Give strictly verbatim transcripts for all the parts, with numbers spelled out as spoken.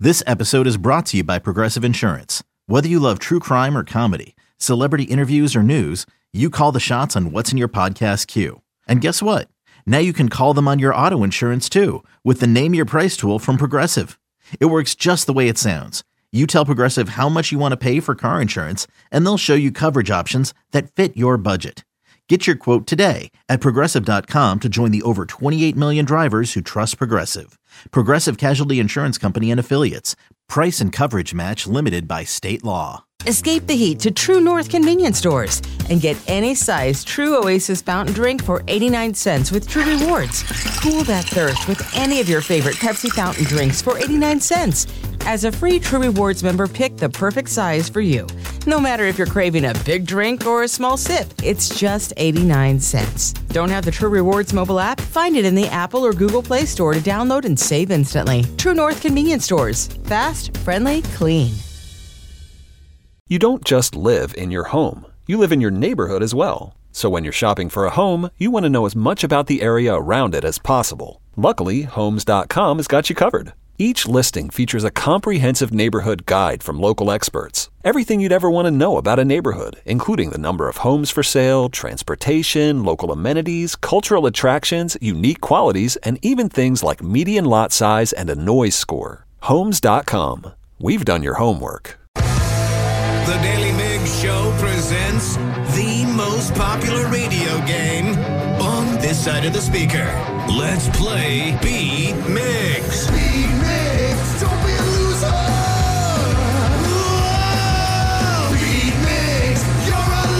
This episode is brought to you by Progressive Insurance. Whether you love true crime or comedy, celebrity interviews or news, you call the shots on what's in your podcast queue. And guess what? Now you can call them on your auto insurance too with the Name Your Price tool from Progressive. It works just the way it sounds. You tell Progressive how much you want to pay for car insurance, and they'll show you coverage options that fit your budget. Get your quote today at Progressive dot com to join the over twenty-eight million drivers who trust Progressive. Progressive Casualty Insurance Company and Affiliates. Price and coverage match limited by state law. Escape the heat to True North convenience stores and get any size True Oasis fountain drink for eighty-nine cents with True Rewards. Cool that thirst with any of your favorite Pepsi fountain drinks for eighty-nine cents. As a free True Rewards member, pick the perfect size for you. No matter if you're craving a big drink or a small sip, it's just eighty-nine cents. Don't have the True Rewards mobile app? Find it in the Apple or Google Play Store to download and save instantly. True North convenience stores. Fast, friendly, clean. You don't just live in your home. You live in your neighborhood as well. So when you're shopping for a home, you want to know as much about the area around it as possible. Luckily, Homes dot com has got you covered. Each listing features a comprehensive neighborhood guide from local experts. Everything you'd ever want to know about a neighborhood, including the number of homes for sale, transportation, local amenities, cultural attractions, unique qualities, and even things like median lot size and a noise score. Homes dot com. We've done your homework. The Daily Migs Show presents the most popular radio game on this side of the speaker. Let's play Beat Migs. Beat Migs, don't be a loser. Whoa! Beat Migs, you're a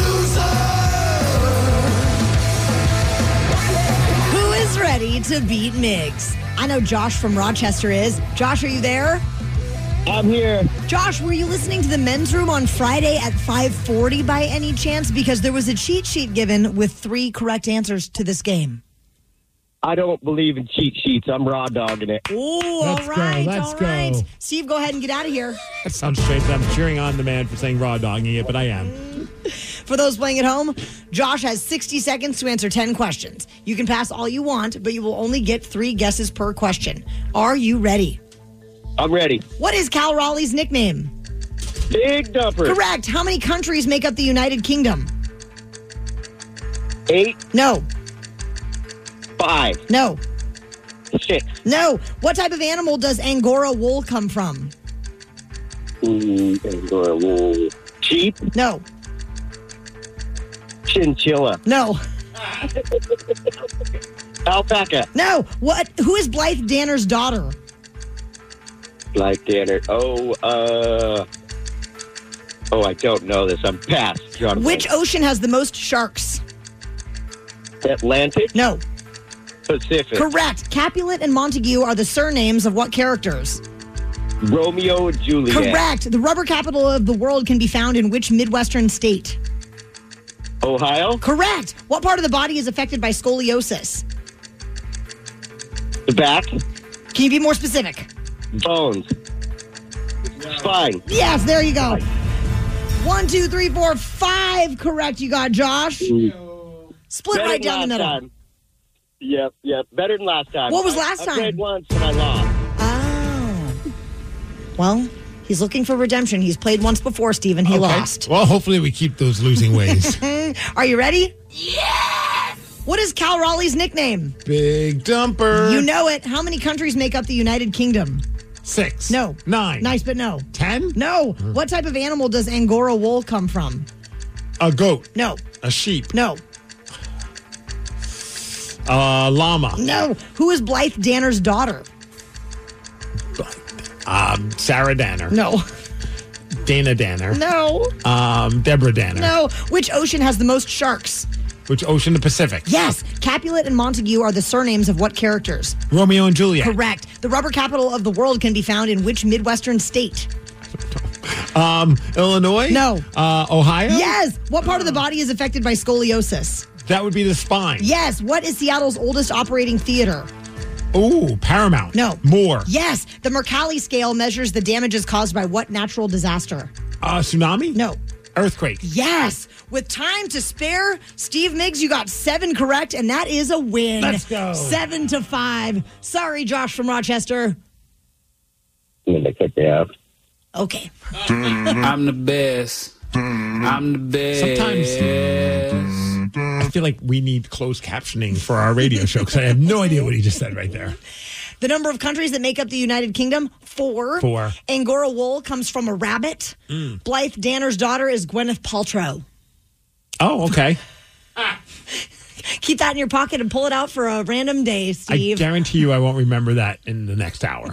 loser. Who is ready to beat Migs? I know Josh from Rochester is. Josh, are you there? I'm here. Josh, were you listening to the men's room on Friday at five forty by any chance? Because there was a cheat sheet given with three correct answers to this game. I don't believe in cheat sheets. I'm raw dogging it. Oh, all Let's go, right, let's all right. go. Steve, go ahead and get out of here. That sounds strange. I'm cheering on the man for saying raw dogging it, but I am. For those playing at home, Josh has sixty seconds to answer ten questions. You can pass all you want, but you will only get three guesses per question. Are you ready? I'm ready. What is Cal Raleigh's nickname? Big Dumper. Correct. How many countries make up the United Kingdom? Eight. No. Five. No. Six. No. What type of animal does Angora wool come from? Mm, Sheep. No. Chinchilla. No. Alpaca. No. What? Who is Blythe Danner's daughter? Blythe Danner. Oh, uh... Oh, I don't know this. I'm past. John Which ocean has the most sharks? Atlantic? No. Pacific. Correct. Capulet and Montague are the surnames of what characters? Romeo and Juliet. Correct. The rubber capital of the world can be found in which Midwestern state? Ohio? Correct. What part of the body is affected by scoliosis? The back? Can you be more specific? Bones. Spine. Yes, there you go. One, two, three, four, five. Correct. You got Josh. Split Better right down the than middle. last time. Yep, yep. Better than last time. What was I- last I time? played once and I lost. Oh. Well, he's looking for redemption. He's played once before, Steven. He Okay. lost. Well, hopefully we keep those losing ways. Are you ready? Yes! What is Cal Raleigh's nickname? Big Dumper. You know it. How many countries make up the United Kingdom? Six. No. Nine. Nice, but no. Ten? No. What type of animal does Angora wool come from? A goat. No. A sheep. No. A llama. No. Who is Blythe Danner's daughter? Um, Sarah Danner. No. Dana Danner. No. Um, Deborah Danner. No. Which ocean has the most sharks? Which ocean? The Pacific. Yes. Capulet and Montague are the surnames of what characters? Romeo and Juliet. Correct. The rubber capital of the world can be found in which Midwestern state? Um, Illinois? No. Uh, Ohio? Yes. What part of the body is affected by scoliosis? That would be the spine. Yes. What is Seattle's oldest operating theater? Ooh, Paramount. No. More. Yes. The Mercalli scale measures the damages caused by what natural disaster? Uh, tsunami? No. Earthquake. Yes. With time to spare, Steve Miggs, you got seven correct, and that is a win. Let's go. Seven to five. Sorry, Josh from Rochester. I mean, they could have. Okay. I'm the best. I'm the best. Sometimes I feel like we need closed captioning for our radio show because I have no idea what he just said right there. The number of countries that make up the United Kingdom, four. Four. Angora wool comes from a rabbit. Mm. Blythe Danner's daughter is Gwyneth Paltrow. Oh, okay. Keep that in your pocket and pull it out for a random day, Steve. I guarantee you I won't remember that in the next hour.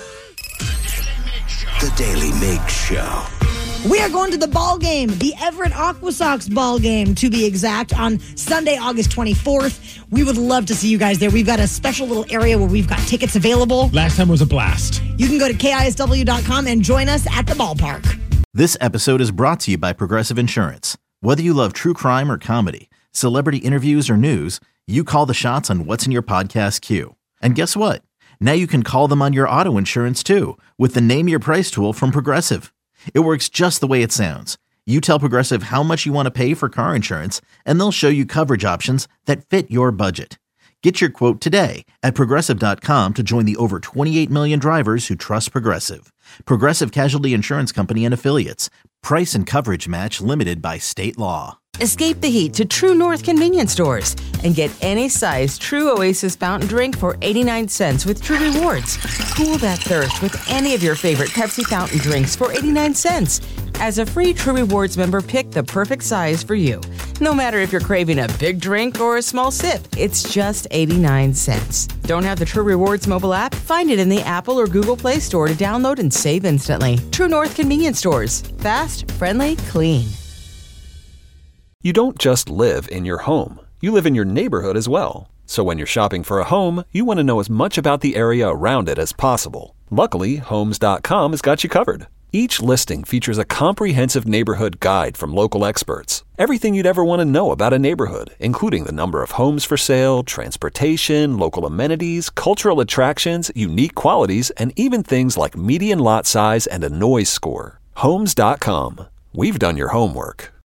The Daily Mig Show. We are going to the ball game, the Everett Aqua Sox ball game, to be exact, on Sunday, August twenty-fourth. We would love to see you guys there. We've got a special little area where we've got tickets available. Last time was a blast. You can go to K I S W dot com and join us at the ballpark. This episode is brought to you by Progressive Insurance. Whether you love true crime or comedy, celebrity interviews or news, you call the shots on what's in your podcast queue. And guess what? Now you can call them on your auto insurance too with the Name Your Price tool from Progressive. It works just the way it sounds. You tell Progressive how much you want to pay for car insurance, and they'll show you coverage options that fit your budget. Get your quote today at Progressive dot com to join the over twenty-eight million drivers who trust Progressive. Progressive Casualty Insurance Company and Affiliates. Price and coverage match limited by state law. Escape the heat to True North convenience stores and get any size True Oasis fountain drink for eighty-nine cents with True Rewards. Cool that thirst with any of your favorite Pepsi fountain drinks for eighty-nine cents. As a free True Rewards member, pick the perfect size for you. No matter if you're craving a big drink or a small sip, it's just eighty-nine cents. Don't have the True Rewards mobile app? Find it in the Apple or Google Play Store to download and save instantly. True North convenience stores. Fast, friendly, clean. You don't just live in your home. You live in your neighborhood as well. So when you're shopping for a home, you want to know as much about the area around it as possible. Luckily, Homes dot com has got you covered. Each listing features a comprehensive neighborhood guide from local experts. Everything you'd ever want to know about a neighborhood, including the number of homes for sale, transportation, local amenities, cultural attractions, unique qualities, and even things like median lot size and a noise score. Homes dot com. We've done your homework.